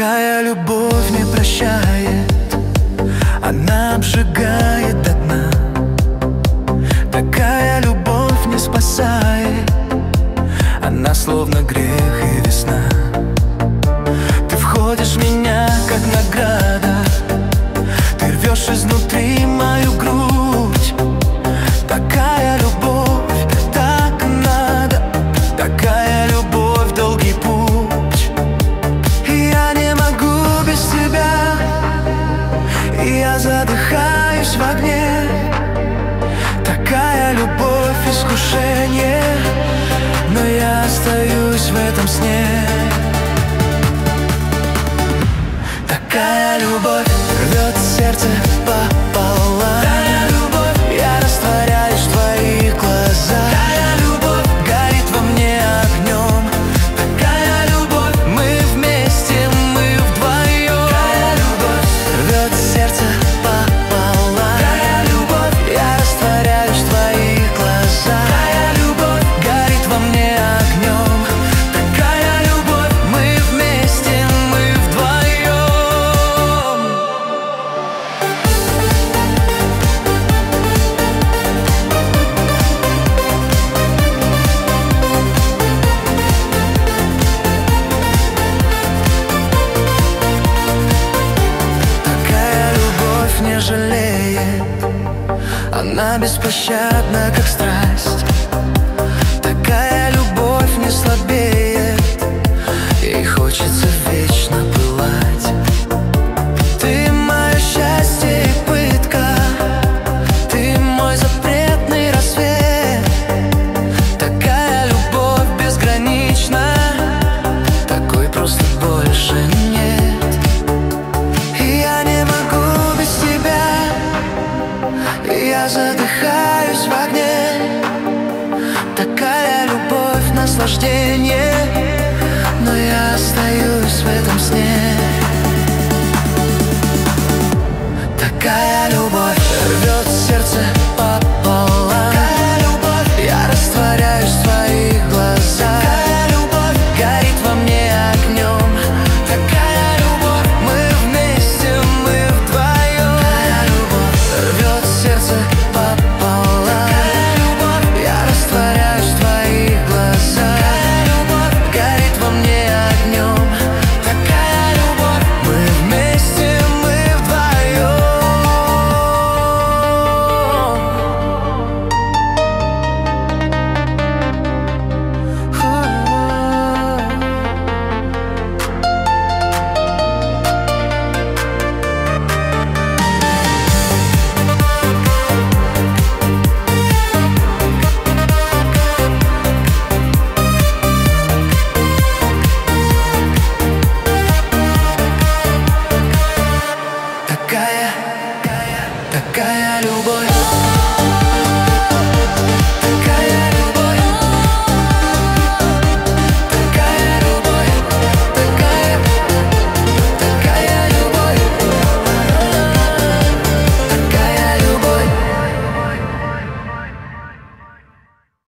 Такая любовь не прощает, она обжигает до дна. Такая любовь не спасает, она словно грех и весна. Ты входишь в меня, как награда, ты рвешь изнутри мою грудь. Такая любовь, так надо, такая любовь, долгий путь. И я не могу без тебя, и я задыхаюсь в огне. Такая любовь, искушение, но я остаюсь в этом сне. Такая любовь рвет сердце пополам. Такая любовь, я растворяюсь в твоих глазах. Такая любовь горит во мне огнем. Такая любовь, мы вместе, мы вдвоем. Такая любовь рвет сердце пополам. Такая любовь, я растворяюсь в твоих глазах. Такая любовь горит во мне огнем. Такая любовь, мы вместе, мы вдвоем. Такая любовь не жалеет, она беспощадна, как страсть. Такая любовь не слабеет, ей хочется вечно пылать. Ты мое счастье и пытка, ты мой запретный рассвет. Такая любовь безгранична, такой просто больше нет. И я не могу без тебя, и я задыхаюсь в огне. Такая любовь, наслаждение, но я остаюсь в этом сне. Такая любовь